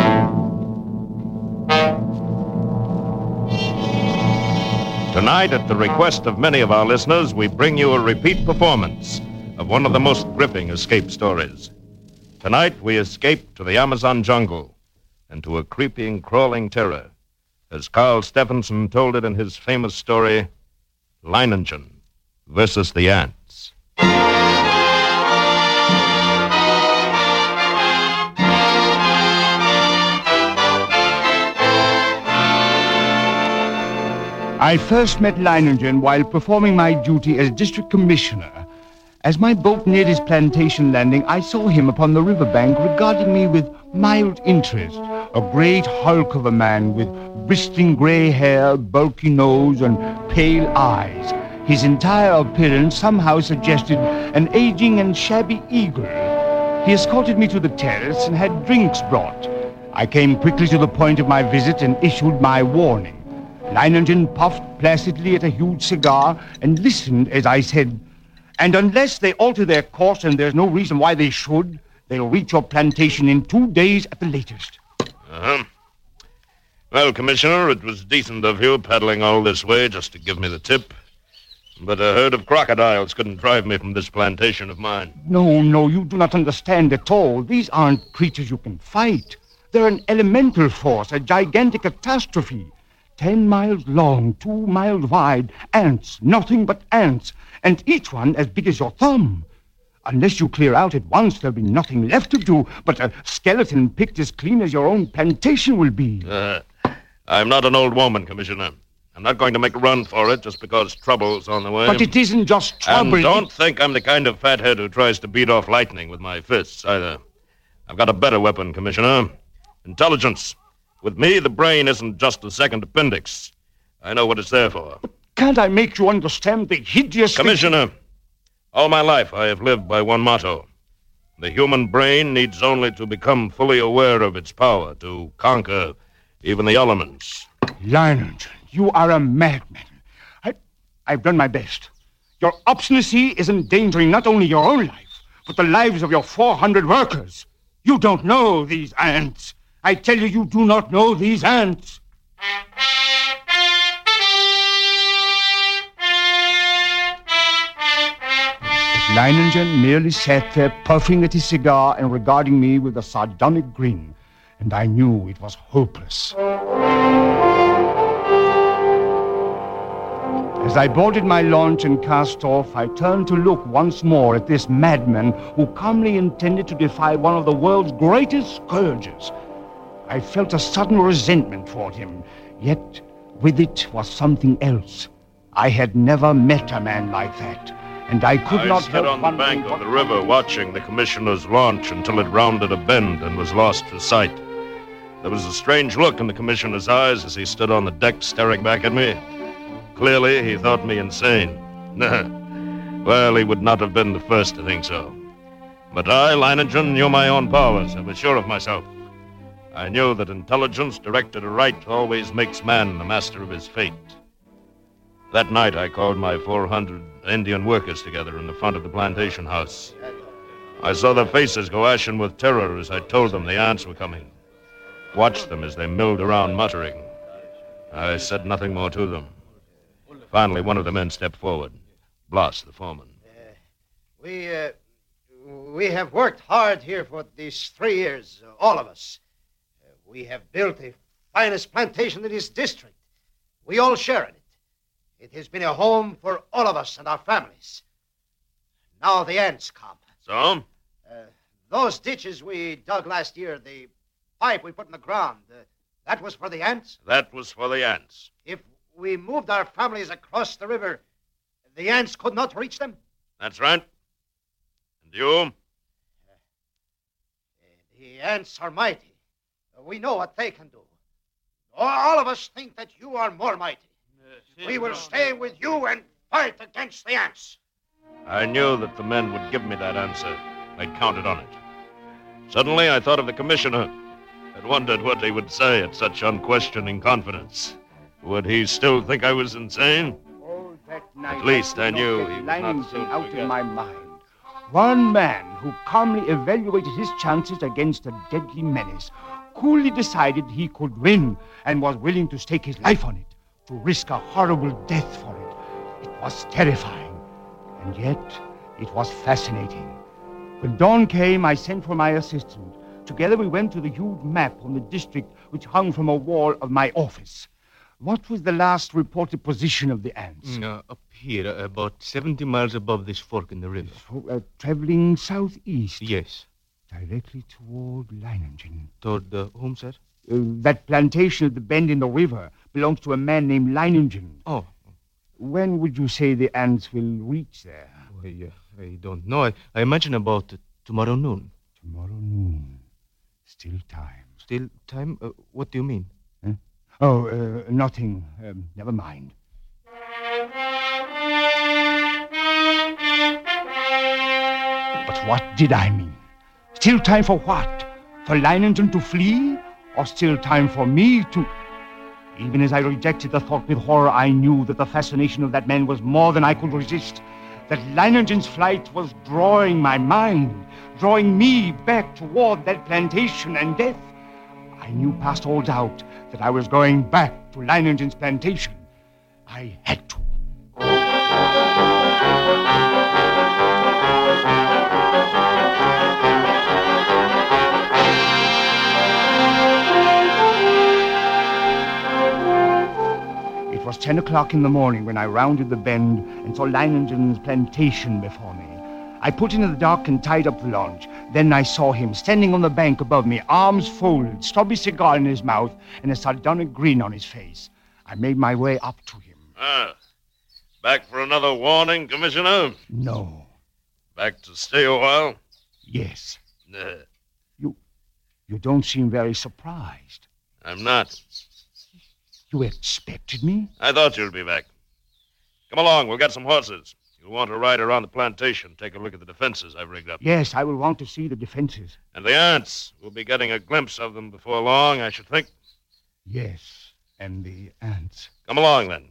Tonight, at the request of many of our listeners, we bring you a repeat performance of one of the most gripping escape stories. Tonight, we escape to the Amazon jungle and to a creeping, crawling terror, as Carl Stephenson told it in his famous story, Leiningen versus the Ants.
I first met Leiningen while performing my duty as district commissioner. As my boat neared his plantation landing, I saw him upon the riverbank regarding me with mild interest, a great hulk of a man with bristling gray hair, bulky nose, and pale eyes. His entire appearance somehow suggested an aging and shabby eagle. He escorted me to the terrace and had drinks brought. I came quickly to the point of my visit and issued my warning. Leiningen puffed placidly at a huge cigar and listened as I said, "And unless they alter their course, and there's no reason why they should, they'll reach your plantation in 2 days at the latest."
Uh-huh. Well, Commissioner, it was decent of you paddling all this way just to give me the tip. But a herd of crocodiles couldn't drive me from this plantation of mine.
No, you do not understand at all. These aren't creatures you can fight. They're an elemental force, a gigantic catastrophe. 10 miles long, 2 miles wide, ants, nothing but ants, and each one as big as your thumb. Unless you clear out at once, there'll be nothing left to do but a skeleton picked as clean as your own plantation will be.
I'm not an old woman, Commissioner. I'm not going to make a run for it just because trouble's on the way.
But it isn't just trouble.
And don't think I'm the kind of fathead who tries to beat off lightning with my fists, either. I've got a better weapon, Commissioner. Intelligence. With me, the brain isn't just a second appendix. I know what it's there for.
But can't I make you understand the hideous...
Commissioner, all my life I have lived by one motto. The human brain needs only to become fully aware of its power to conquer even the elements.
Leiningen, you are a madman. I've done my best. Your obstinacy is endangering not only your own life, but the lives of your 400 workers. You don't know these ants. I tell you do not know these ants. Leiningen merely sat there puffing at his cigar and regarding me with a sardonic grin, and I knew it was hopeless. As I boarded my launch and cast off, I turned to look once more at this madman who calmly intended to defy one of the world's greatest scourges. I felt a sudden resentment toward him, yet with it was something else. I had never met a man like that, and I could not help
I stood on the bank of the river watching the commissioner's launch until it rounded a bend and was lost to sight. There was a strange look in the commissioner's eyes as he stood on the deck staring back at me. Clearly, he thought me insane. Well, he would not have been the first to think so. But I, Leiningen, knew my own powers and was sure of myself. I knew that intelligence directed aright always makes man the master of his fate. That night, I called my 400 Indian workers together in the front of the plantation house. I saw their faces go ashen with terror as I told them the ants were coming. Watched them as they milled around muttering. I said nothing more to them. Finally, one of the men stepped forward. Blas, the foreman.
We have worked hard here for these 3 years, all of us. We have built the finest plantation in this district. We all share in it. It has been a home for all of us and our families. Now the ants come.
So?
Those ditches we dug last year, the pipe we put in the ground, that was for the ants?
That was for the ants.
If we moved our families across the river, The ants could not reach them?
That's right. And you?
The ants are mighty. We know what they can do. All of us think that you are more mighty. We will stay with you and fight against the ants.
I knew that the men would give me that answer. I'd counted on it. Suddenly, I thought of the commissioner. I'd wondered what he would say at such unquestioning confidence. Would he still think I was insane?
Oh, that night,
At least I knew he was not
Leiningen
so
out of my mind. One man who calmly evaluated his chances against a deadly menace, coolly decided he could win, and was willing to stake his life on it, to risk a horrible death for it. It was terrifying, and yet it was fascinating. When dawn came, I sent for my assistant. Together we went to the huge map on the district which hung from a wall of my office. What was the last reported position of the ants?
Up here, about 70 miles above this fork in the river.
So, traveling southeast?
Yes.
Directly toward Leiningen.
Toward whom, sir?
That plantation at the bend in the river belongs to a man named Leiningen.
Oh.
When would you say the ants will reach there?
Well, I don't know. I imagine about tomorrow noon.
Tomorrow noon. Still time.
Still time? What do you mean?
Huh? Oh, nothing. Never mind. But what did I mean? Still time for what? For Leiningen to flee? Or still time for me to... Even as I rejected the thought with horror, I knew that the fascination of that man was more than I could resist. That Leiningen's flight was drawing my mind, drawing me back toward that plantation and death. I knew past all doubt that I was going back to Leiningen's plantation. I had to. It was 10 o'clock in the morning when I rounded the bend and saw Leiningen's plantation before me. I put into the dark and tied up the launch. Then I saw him standing on the bank above me, arms folded, stubby cigar in his mouth, and a sardonic grin on his face. I made my way up to him.
Back for another warning, Commissioner?
No.
Back to stay a while?
Yes. You don't seem very surprised.
I'm not.
You expected me?
I thought you'd be back. Come along, we'll get some horses. You'll want to ride around the plantation, take a look at the defenses I've rigged up.
Yes, I will want to see the defenses.
And the ants. We'll be getting a glimpse of them before long, I should think.
Yes, and the ants.
Come along, then.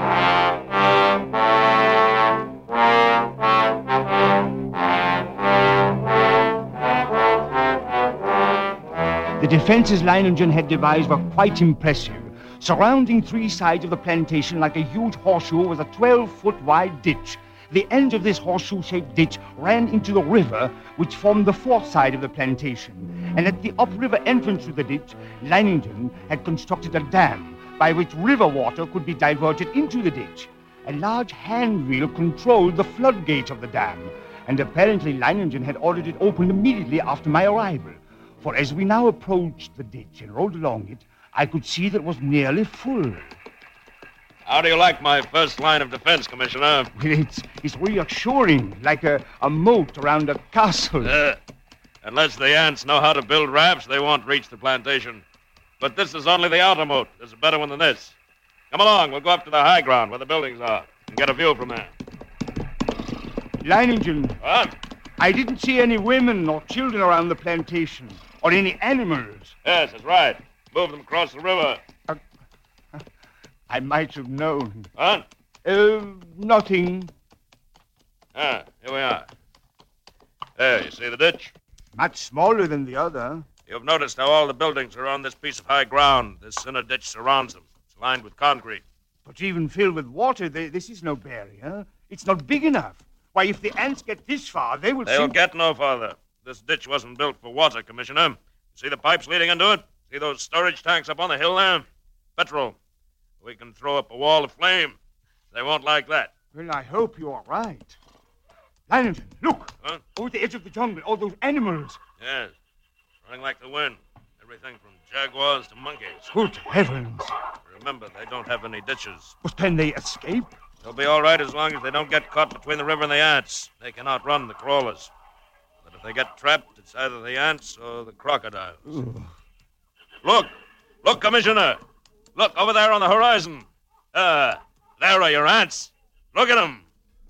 The defenses Leiningen had devised were quite impressive. Surrounding three sides of the plantation like a huge horseshoe was a 12-foot wide ditch. The end of this horseshoe-shaped ditch ran into the river, which formed the fourth side of the plantation. And at the upriver entrance to the ditch, Leiningen had constructed a dam by which river water could be diverted into the ditch. A large hand wheel controlled the floodgate of the dam, and apparently Leiningen had ordered it opened immediately after my arrival. For as we now approached the ditch and rode along it, I could see that it was nearly full.
How do you like my first line of defense, Commissioner?
It's reassuring, like a moat around a castle.
Unless the ants know how to build rafts, they won't reach the plantation. But this is only the outer moat. There's a better one than this. Come along, we'll go up to the high ground where the buildings are and get a view from there.
Leiningen.
What?
I didn't see any women or children around the plantation, or any animals.
Yes, that's right. Move them across the river.
I might have known.
What?
Nothing.
Here we are. There, you see the ditch?
Much smaller than the other.
You've noticed how all the buildings are on this piece of high ground. This inner ditch surrounds them. It's lined with concrete.
But even filled with water, this is no barrier. It's not big enough. Why, if the ants get this far,
They'll get no farther. This ditch wasn't built for water, Commissioner. See the pipes leading into it? See those storage tanks up on the hill there? Petrol. We can throw up a wall of flame. They won't like that.
Well, I hope you are right. Leiningen, look!
Huh?
Over the edge of the jungle, all those animals.
Yes. Running like the wind. Everything from jaguars to monkeys.
Good heavens.
Remember, they don't have any ditches.
But can they escape?
They'll be all right as long as they don't get caught between the river and the ants. They can outrun the crawlers. But if they get trapped, it's either the ants or the crocodiles.
Ugh.
Look, Commissioner. Look, over there on the horizon. There are your ants. Look at them.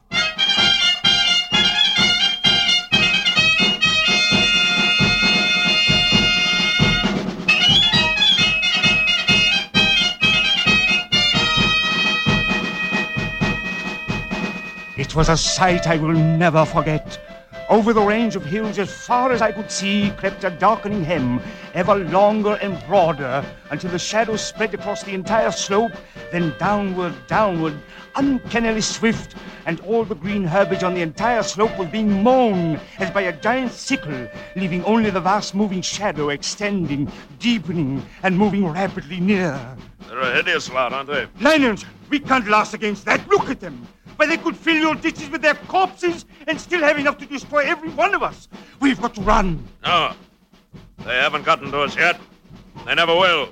It was a sight I will never forget. Over the range of hills as far as I could see crept a darkening hem, ever longer and broader, until the shadows spread across the entire slope, then downward, uncannily swift, and all the green herbage on the entire slope was being mown as by a giant sickle, leaving only the vast moving shadow extending, deepening, and moving rapidly near.
They're a hideous lot, aren't they?
Lanyon, we can't last against that. Look at them. Why, they could fill your ditches with their corpses and still have enough to destroy every one of us. We've got to run.
No. They haven't gotten to us yet. They never will.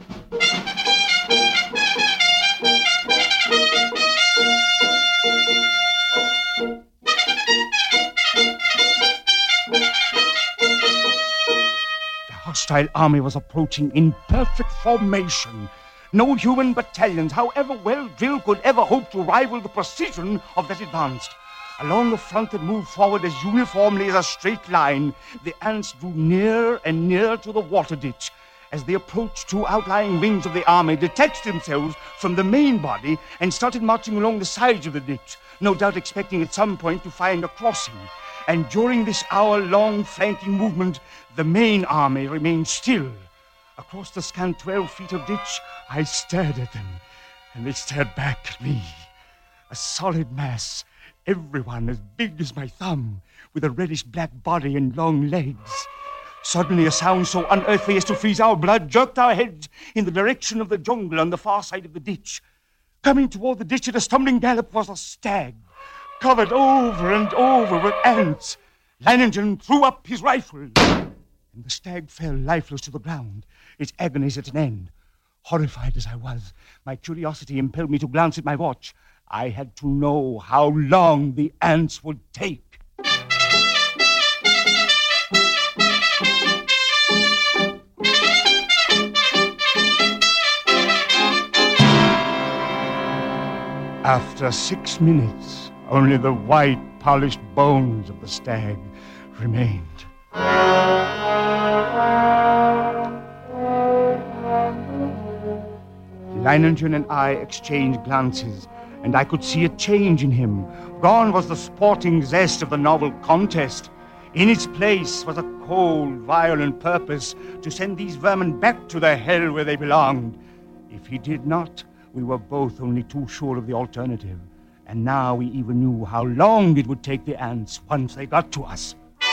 The hostile army was approaching in perfect formation. No human battalions, however well drilled, could ever hope to rival the precision of that advance. Along the front that moved forward as uniformly as a straight line, the ants drew nearer and nearer to the water ditch. As they approached, two outlying wings of the army detached themselves from the main body and started marching along the sides of the ditch, no doubt expecting at some point to find a crossing. And during this hour-long flanking movement, the main army remained still. Across the scant 12 feet of ditch, I stared at them, and they stared back at me. A solid mass, everyone as big as my thumb, with a reddish-black body and long legs. Suddenly, a sound so unearthly as to freeze our blood jerked our heads in the direction of the jungle on the far side of the ditch. Coming toward the ditch at a stumbling gallop was a stag, covered over and over with ants. Lanningen threw up his rifle, and the stag fell lifeless to the ground, its agonies at an end. Horrified as I was, my curiosity impelled me to glance at my watch. I had to know how long the ants would take. After 6 minutes, only the white, polished bones of the stag remained. Leiningen and I exchanged glances, and I could see a change in him. Gone was the sporting zest of the novel contest. In its place was a cold, violent purpose to send these vermin back to the hell where they belonged. If he did not, we were both only too sure of the alternative. And now we even knew how long it would take the ants once they got to us.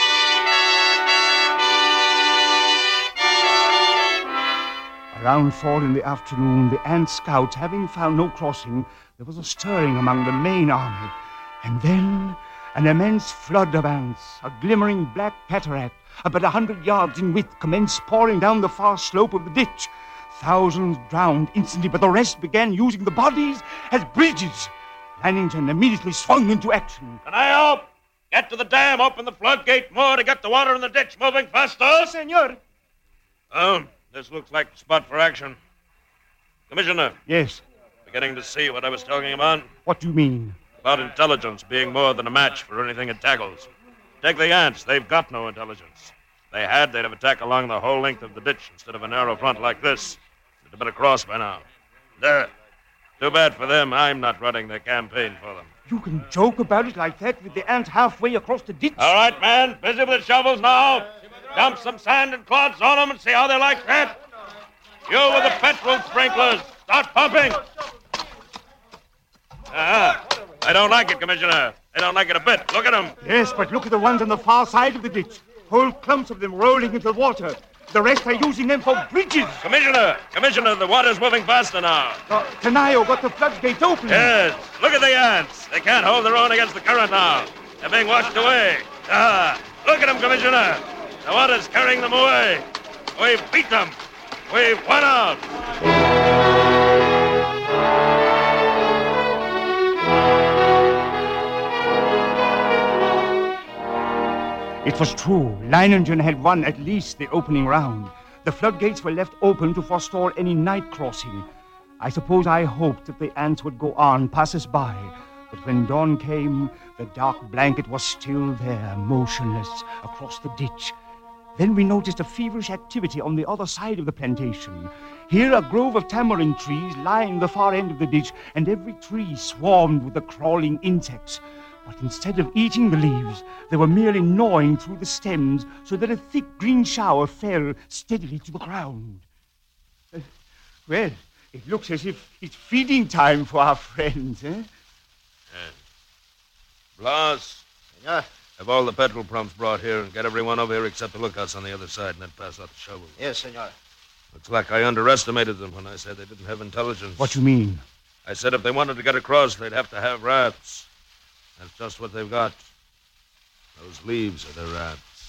Around 4 in the afternoon, the ant scouts having found no crossing, there was a stirring among the main army. And then an immense flood of ants, a glimmering black cataract, about 100 yards in width, commenced pouring down the far slope of the ditch. Thousands drowned instantly, but the rest began using the bodies as bridges. Lanningen immediately swung into action.
Can I help? Get to the dam, open the floodgate more to get the water in the ditch moving faster.
Senor.
This looks like the spot for action. Commissioner.
Yes?
Beginning to see what I was talking about?
What do you mean?
About intelligence being more than a match for anything it tackles. Take the ants. They've got no intelligence. If they had, they'd have attacked along the whole length of the ditch instead of a narrow front like this. They'd have been across by now. There. Too bad for them. I'm not running their campaign for them.
You can joke about it like that with the ants halfway across the ditch?
All right, man. Busy with the shovels now. Dump some sand and clods on them and see how they like that. You with the petrol sprinklers. Start pumping. I don't like it, Commissioner. I don't like it a bit. Look at them.
Yes, but look at the ones on the far side of the ditch. Whole clumps of them rolling into the water. The rest are using them for bridges.
Commissioner, the water's moving faster now.
Tanayo got the floodgates open.
Yes. Look at the ants. They can't hold their own against the current now. They're being washed away. Look at them, Commissioner. The water's carrying them away. We've beat them. We've won out.
It was true. Leiningen had won at least the opening round. The floodgates were left open to forestall any night crossing. I suppose I hoped that the ants would go on, pass us by. But when dawn came, the dark blanket was still there, motionless, across the ditch. Then we noticed a feverish activity on the other side of the plantation. Here a grove of tamarind trees lined the far end of the ditch, and every tree swarmed with the crawling insects. But instead of eating the leaves, they were merely gnawing through the stems so that a thick green shower fell steadily to the ground. Well, it looks as if it's feeding time for our friends, eh?
Blas.
Senor.
Have all the petrol pumps brought here and get everyone over here except the lookouts on the other side and then pass out the shovels.
Yes, senor.
Looks like I underestimated them when I said they didn't have intelligence.
What do you mean?
I said if they wanted to get across, they'd have to have rafts. That's just what they've got. Those leaves are their rafts.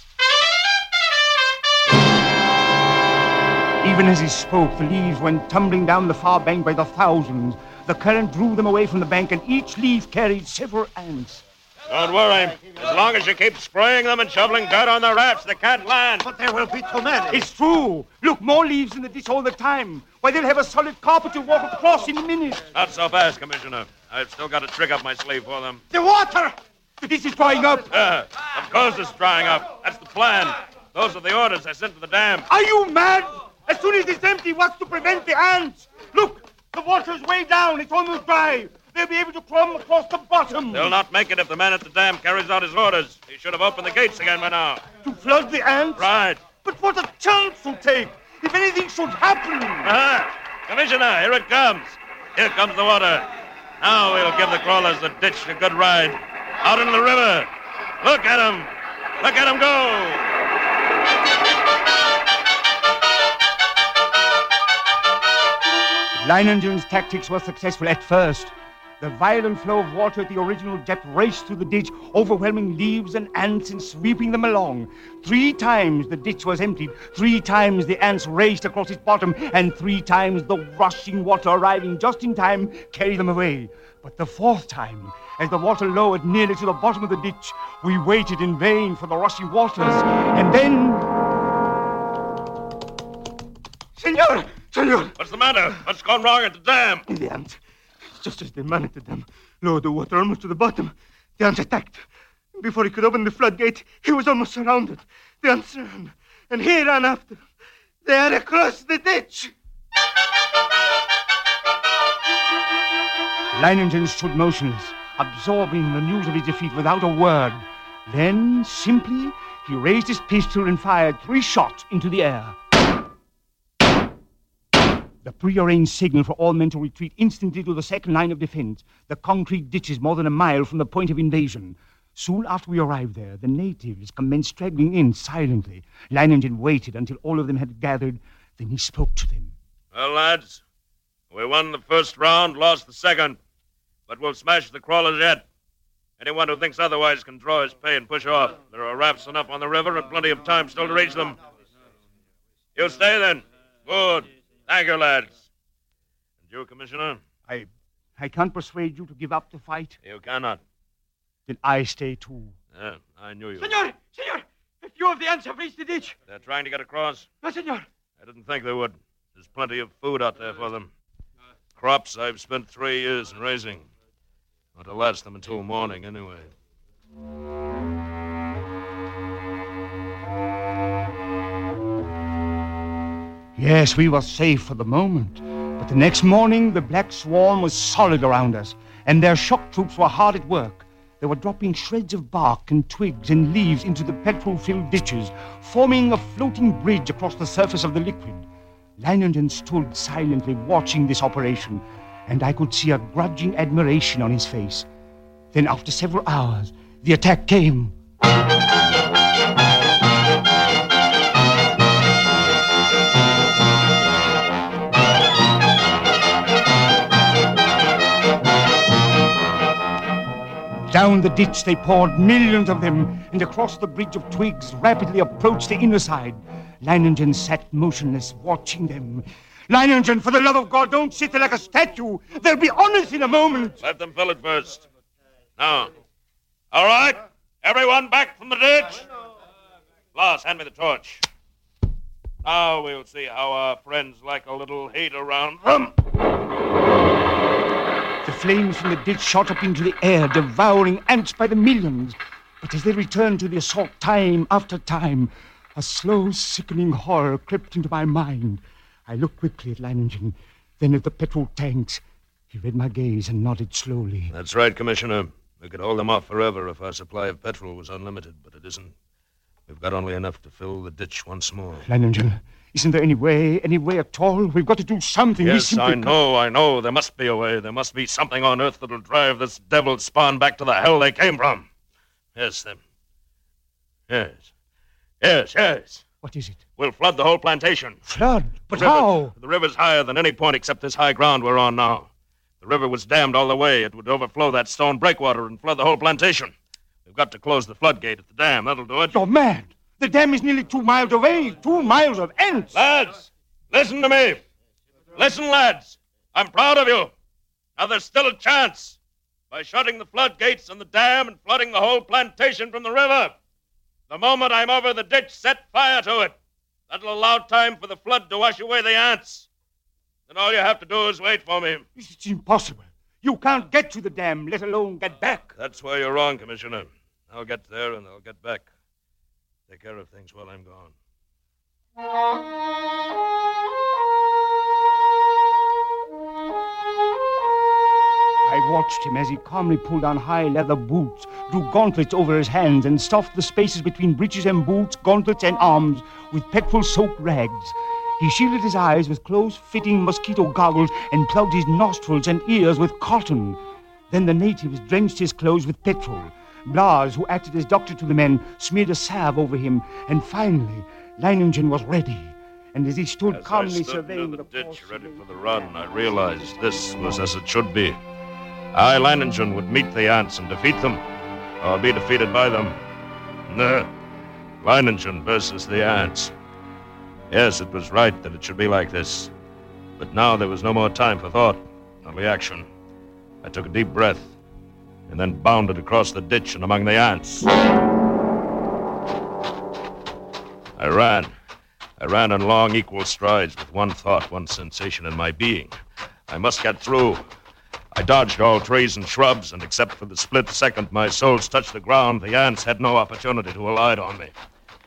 Even as he spoke, the leaves went tumbling down the far bank by the thousands. The current drew them away from the bank, and each leaf carried several ants.
Don't worry. As long as you keep spraying them and shoveling dirt on the rafts, they can't land.
But there will be too many.
It's true. Look, more leaves in the ditch all the time. Why, they'll have a solid carpet to walk across in a minute.
Not so fast, Commissioner. I've still got a trick up my sleeve for them.
The water!
The ditch is drying up.
Of course it's drying up. That's the plan. Those are the orders I sent to the dam.
Are you mad? As soon as it's empty, what's to prevent the ants? Look, the water's way down. It's almost dry. They'll be able to climb across the bottom.
They'll not make it if the man at the dam carries out his orders. He should have opened the gates again by now.
To flood the ants?
Right.
But what a chance to take. If anything should happen.
Commissioner, here it comes. Here comes the water. Now we'll give the crawlers the ditch a good ride. Out into the river. Look at them. Look at them go.
Leiningen's tactics were successful at first. The violent flow of water at the original depth raced through the ditch, overwhelming leaves and ants and sweeping them along. 3 times the ditch was emptied, 3 times the ants raced across its bottom, and 3 times the rushing water arriving just in time carried them away. But the 4th time, as the water lowered nearly to the bottom of the ditch, we waited in vain for the rushing waters. And then... Senor! Senor!
What's the matter? What's gone wrong at the dam?
The ants. Just as the man at the dam lowered the water almost to the bottom, the ants attacked. Before he could open the floodgate, he was almost surrounded. The ants ran, and he ran after them. They are across the ditch. Leiningen stood motionless, absorbing the news of his defeat without a word. Then, simply, he raised his pistol and fired 3 shots into the air. The prearranged signal for all men to retreat instantly to the second line of defense, the concrete ditches more than a mile from the point of invasion. Soon after we arrived there, the natives commenced straggling in silently. Leiningen waited until all of them had gathered. Then he spoke to them.
Well, lads, we won the first round, lost the second. But we'll smash the crawlers yet. Anyone who thinks otherwise can draw his pay and push off. There are rafts enough on the river and plenty of time still to reach them. You stay then. Good. Thank you, lads. And you, Commissioner?
I can't persuade you to give up the fight.
You cannot.
Then I stay too.
Yeah, I knew you.
Senor! Senor! A few of the ants have reached the ditch.
They're trying to get across?
No, senor.
I didn't think they would. There's plenty of food out there for them. Crops I've spent 3 years in raising. Not to last them until morning, anyway.
Yes, we were safe for the moment. But the next morning, the black swarm was solid around us, and their shock troops were hard at work. They were dropping shreds of bark and twigs and leaves into the petrol-filled ditches, forming a floating bridge across the surface of the liquid. Leiningen stood silently watching this operation, and I could see a grudging admiration on his face. Then, after several hours, the attack came. Down the ditch they poured, millions of them, and across the bridge of twigs rapidly approached the inner side. Leiningen sat motionless, watching them. Leiningen, for the love of God, don't sit there like a statue. They'll be on us in a moment.
Let them fill it first. Now. All right. Everyone back from the ditch. Blas, hand me the torch. Now we'll see how our friends like a little heat around them.
The flames from the ditch shot up into the air, devouring ants by the millions. But as they returned to the assault time after time, a slow, sickening horror crept into my mind. I looked quickly at Leiningen, then at the petrol tanks. He read my gaze and nodded slowly.
That's right, Commissioner. We could hold them off forever if our supply of petrol was unlimited, but it isn't. We've got only enough to fill the ditch once more.
Leiningen, isn't there any way at all? We've got to do something.
Yes, I know. There must be a way. There must be something on Earth that'll drive this devil's spawn back to the hell they came from. Yes, them. Yes.
What is it?
We'll flood the whole plantation.
Flood? But how?
The river's higher than any point except this high ground we're on now. The river was dammed all the way. It would overflow that stone breakwater and flood the whole plantation. We've got to close the floodgate at the dam. That'll do it.
You're mad. The dam is nearly 2 miles away. 2 miles of ants.
Lads, listen to me. Listen, lads. I'm proud of you. Now there's still a chance. By shutting the floodgates and the dam and flooding the whole plantation from the river. The moment I'm over the ditch, set fire to it. That'll allow time for the flood to wash away the ants. Then all you have to do is wait for me.
It's impossible. You can't get to the dam, let alone get back.
That's why you're wrong, Commissioner. I'll get there and I'll get back. Take care of things while I'm gone.
I watched him as he calmly pulled on high leather boots, drew gauntlets over his hands, and stuffed the spaces between breeches and boots, gauntlets and arms with petrol-soaked rags. He shielded his eyes with close-fitting mosquito goggles and plugged his nostrils and ears with cotton. Then the natives drenched his clothes with petrol. Blas, who acted as doctor to the men, smeared a salve over him, and finally, Leiningen was ready. And as he stood calmly surveying
the ditch ready for the run, I realized this was as it should be. I, Leiningen, would meet the ants and defeat them, or be defeated by them. No, Leiningen versus the ants. Yes, it was right that it should be like this. But now there was no more time for thought, only action. I took a deep breath, and then bounded across the ditch and among the ants. I ran in long, equal strides with one thought, one sensation in my being. I must get through. I dodged all trees and shrubs, and except for the split second my soles touched the ground, the ants had no opportunity to alight on me.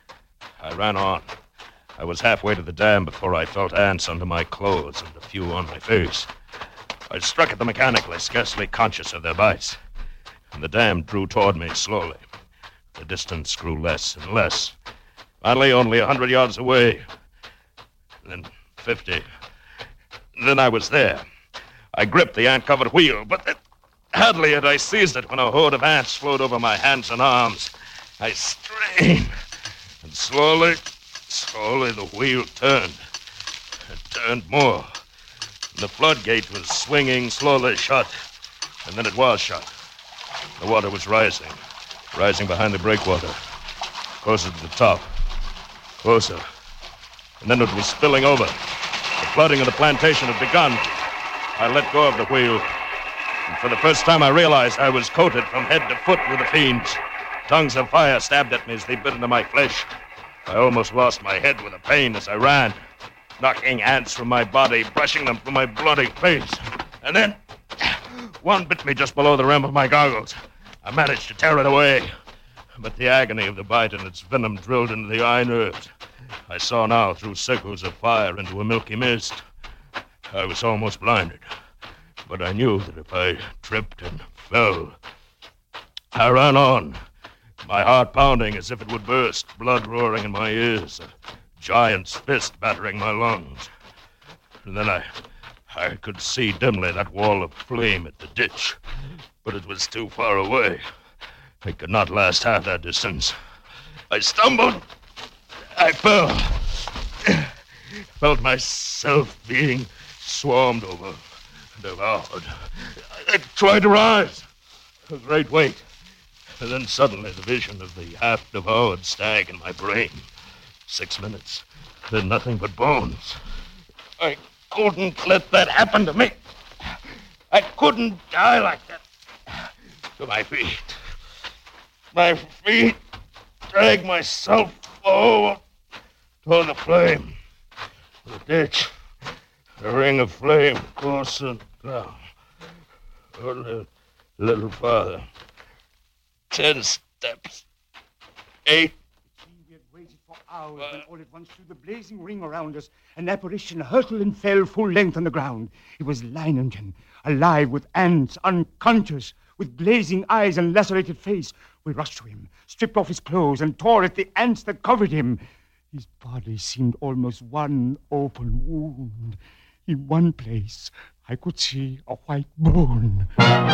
I ran on. I was halfway to the dam before I felt ants under my clothes and a few on my face. I struck at them mechanically, scarcely conscious of their bites. And the dam drew toward me slowly. The distance grew less and less. Finally, only 100 yards away. Then 50. Then I was there. I gripped the ant-covered wheel, but hardly had I seized it when a horde of ants flowed over my hands and arms. I strained, and slowly the wheel turned. It turned more. The floodgate was swinging slowly shut, and then it was shut. The water was rising behind the breakwater, closer to the top, closer. And then it was spilling over. The flooding of the plantation had begun. I let go of the wheel, and for the first time I realized I was coated from head to foot with the fiends. Tongues of fire stabbed at me as they bit into my flesh. I almost lost my head with the pain as I ran, knocking ants from my body, brushing them from my bloody face. And then one bit me just below the rim of my goggles. I managed to tear it away, but the agony of the bite and its venom drilled into the eye nerves. I saw now through circles of fire into a milky mist. I was almost blinded, but I knew that if I tripped and fell. I ran on, my heart pounding as if it would burst, blood roaring in my ears, a giant's fist battering my lungs. And then I could see dimly that wall of flame at the ditch, but it was too far away. It could not last half that distance. I stumbled. I fell. Felt myself being swarmed over, devoured. I tried to rise, a great weight. And then suddenly the vision of the half-devoured stag in my brain. 6 minutes, then nothing but bones. I couldn't let that happen to me. I couldn't die like that. To my feet. My feet dragged myself Oh, toward the flame. The ditch. A ring of flame coursing down. A little farther. 10 steps. 8.
We had waited for hours when all at once through the blazing ring around us, an apparition hurtled and fell full length on the ground. It was Leiningen, alive with ants, unconscious, with glazing eyes and lacerated face. We rushed to him, stripped off his clothes, and tore at the ants that covered him. His body seemed almost one open wound. In one place, I could see a white bone.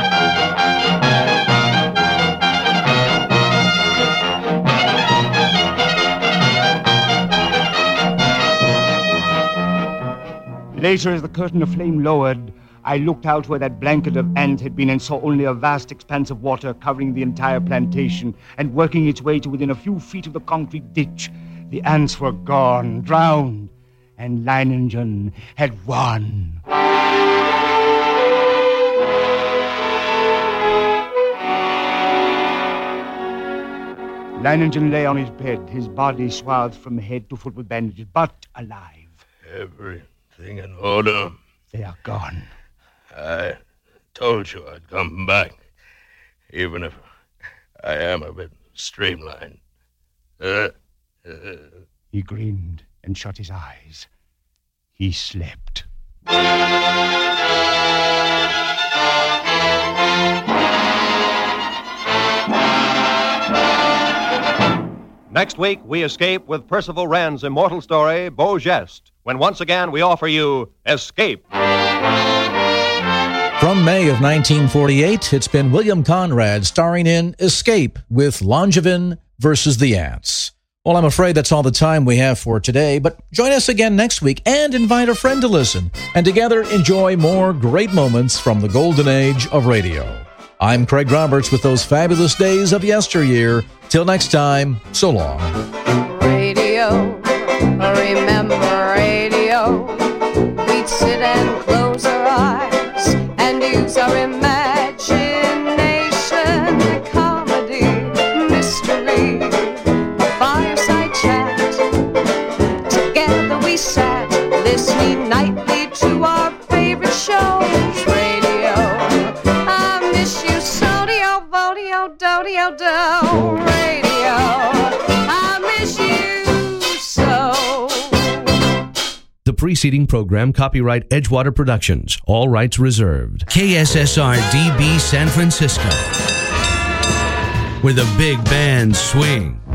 Later, as the curtain of flame lowered, I looked out where that blanket of ant had been and saw only a vast expanse of water covering the entire plantation and working its way to within a few feet of the concrete ditch. The ants were gone, drowned, and Leiningen had won. Leiningen lay on his bed, his body swathed from head to foot with bandages, but alive.
Everything in order.
They are gone.
I told you I'd come back, even if I am a bit streamlined.
He grinned and shut his eyes. He slept.
Next week, we escape with Percival Rand's immortal story, Beau Geste, when once again we offer you Escape.
From May of 1948, it's been William Conrad starring in Escape with Langevin versus the Ants. Well, I'm afraid that's all the time we have for today, but join us again next week and invite a friend to listen, and together enjoy more great moments from the golden age of radio. I'm Craig Roberts with those fabulous days of yesteryear. Till next time, so long.
Radio, remember radio. We'd sit and close our eyes and use our imagination. Comedy, mystery, a fireside chat. Together we sat, listening nightly to our favorite shows. Radio, I miss you, sodio, vodio, dodio, do. Radio, I miss you so.
The preceding program, copyright Edgewater Productions. All rights reserved. KSSR DB San Francisco, where the big bands swing.